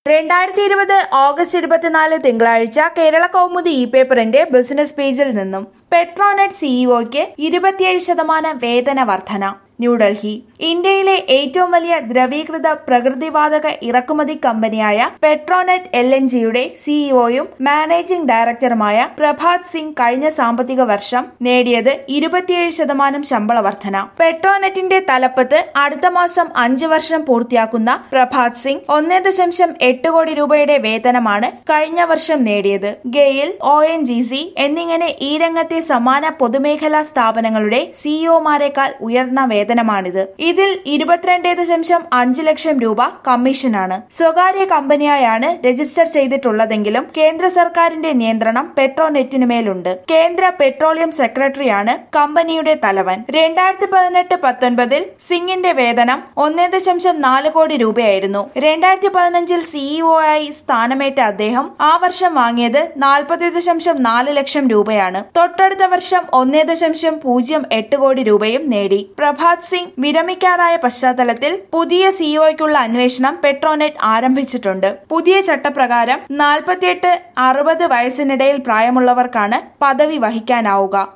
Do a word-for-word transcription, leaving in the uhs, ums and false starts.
രണ്ടായിരത്തി ഇരുപത് ഓഗസ്റ്റ് ഇരുപത്തിനാല് തിങ്കളാഴ്ച കേരള കൗമുദി ഇ പേപ്പറിന്റെ ബിസിനസ് പേജിൽ നിന്നും പെട്രോനെറ്റ് സിഇഒയ്ക്ക് ഇരുപത്തിയേഴ് ശതമാനം വേതന വർധന. ന്യൂഡൽഹി. ഇന്ത്യയിലെ ഏറ്റവും വലിയ ദ്രവീകൃത പ്രകൃതിവാതക ഇറക്കുമതി കമ്പനിയായ പെട്രോനെറ്റ് എൽ എൻ ജിയുടെ സിഇഒയും മാനേജിംഗ് ഡയറക്ടറുമായ പ്രഭാത് സിംഗ് കഴിഞ്ഞ സാമ്പത്തിക വർഷം നേടിയത് ഇരുപത്തിയേഴ് ശതമാനം ശമ്പള വർധന. പെട്രോനെറ്റിന്റെ തലപ്പത്ത് അടുത്ത മാസം അഞ്ചു വർഷം പൂർത്തിയാക്കുന്ന പ്രഭാത് സിംഗ് ഒന്നേ ദശാംശം എട്ട് കോടി രൂപയുടെ വേതനമാണ് കഴിഞ്ഞ വർഷം നേടിയത്. GAIL, O N G C എന്നിങ്ങനെ ഈ രംഗത്തെ സമാന പൊതുമേഖലാ സ്ഥാപനങ്ങളുടെ സിഇഒമാരെക്കാൾ ഉയർന്ന വേതനമാണിത്. ഇതിൽ ഇരുപത്തിരണ്ട് ദശാംശം അഞ്ച് ലക്ഷം രൂപ കമ്മീഷനാണ്. സ്വകാര്യ കമ്പനിയായാണ് രജിസ്റ്റർ ചെയ്തിട്ടുള്ളതെങ്കിലും കേന്ദ്ര സർക്കാരിന്റെ നിയന്ത്രണം പെട്രോനെറ്റിനുമേലുണ്ട്. കേന്ദ്ര പെട്രോളിയം സെക്രട്ടറിയാണ് കമ്പനിയുടെ തലവൻ. രണ്ടായിരത്തി പതിനെട്ട് പത്തൊൻപതിൽ സിംഗിന്റെ വേതനം ഒന്നേ ദശാംശം നാല് കോടി രൂപയായിരുന്നു. രണ്ടായിരത്തി പതിനഞ്ചിൽ സിഇഒ ആയി സ്ഥാനമേറ്റ അദ്ദേഹം ആ വർഷം വാങ്ങിയത് നാൽപ്പത് ദശാംശം നാല് ലക്ഷം രൂപയാണ്. തൊട്ടടുത്ത വർഷം ഒന്നേ ദശാംശം പൂജ്യം എട്ട് കോടി രൂപയും നേടി. പ്രഭാത് സിംഗ് വിരമിക്കാറായ പശ്ചാത്തലത്തിൽ പുതിയ സിഇഒയ്ക്കുള്ള അന്വേഷണം പെട്രോനെറ്റ് ആരംഭിച്ചിട്ടുണ്ട്. പുതിയ ചട്ടപ്രകാരം നാൽപ്പത്തിയെട്ട് അറുപത് വയസ്സിനിടയിൽ പ്രായമുള്ളവർക്കാണ് പദവി വഹിക്കാനാവുക.